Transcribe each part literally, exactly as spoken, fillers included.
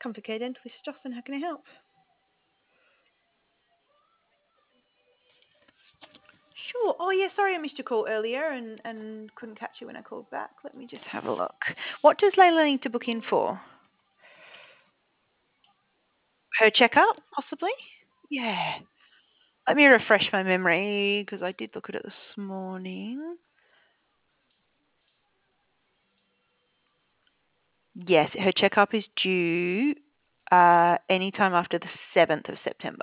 Complicated Dental. This is Jocelyn. How can I help? Sure. Oh, yeah, sorry I missed your call earlier and, and couldn't catch you when I called back. Let me just have a look. What does Layla need to book in for? Her checkup, possibly? Yeah. Let me refresh my memory because I did look at it this morning. Yes, her checkup is due uh, anytime after the seventh of September.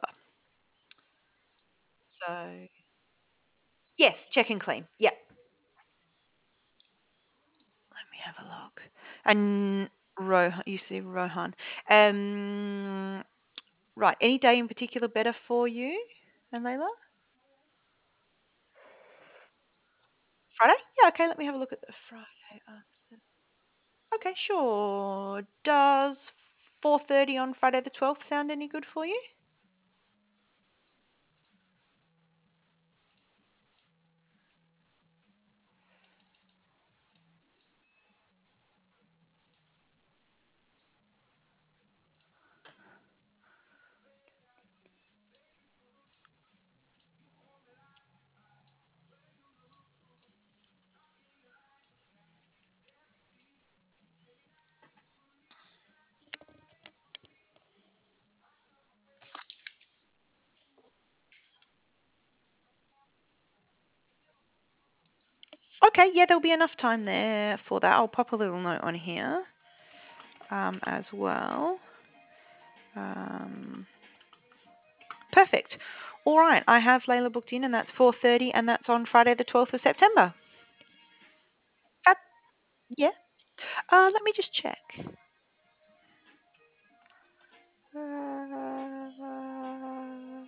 So, yes, check and clean. Yep. Let me have a look. And Rohan, you see Rohan. Um, right. Any day in particular better for you and Layla? Friday? Yeah. Okay. Let me have a look at the Friday after. Okay. Sure. Does four thirty on Friday the twelfth sound any good for you? Okay. Yeah. There'll be enough time there for that. I'll pop a little note on here um, as well. Um, perfect. All right. I have Layla booked in, and that's four thirty, and that's on Friday the twelfth of September. Fab. Yeah. Uh, let me just check. Uh,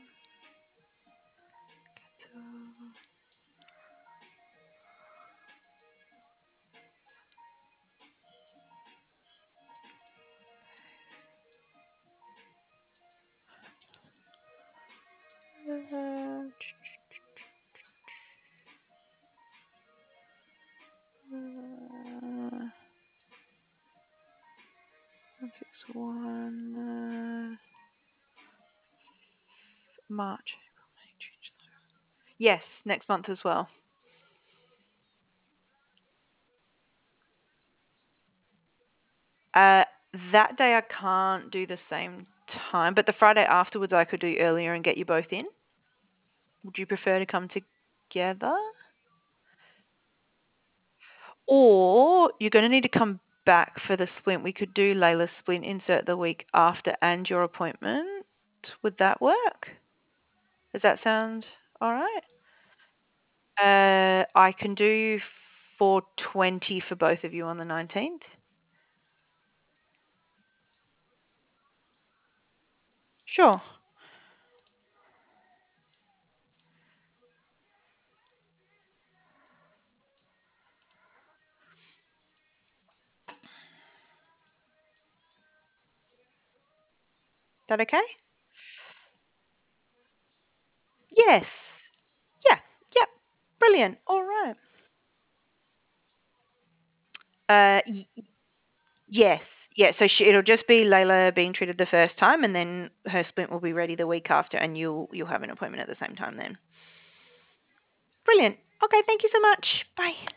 one six one uh, March. Yes, next month as well. Uh, that day I can't do the same time, but the Friday afterwards I could do earlier and get you both in. Would you prefer to come together? Or you're going to need to come back for the splint. We could do Layla's splint insert the week after and your appointment. Would that work? Does that sound all right? Uh, I can do four twenty for both of you on the nineteenth. Sure. That okay? Yes. Yeah. Yep. Brilliant. All right. Uh, y- yes. Yeah. So she, it'll just be Layla being treated the first time, and then her splint will be ready the week after, and you'll you'll have an appointment at the same time then. Brilliant. Okay. Thank you so much. Bye.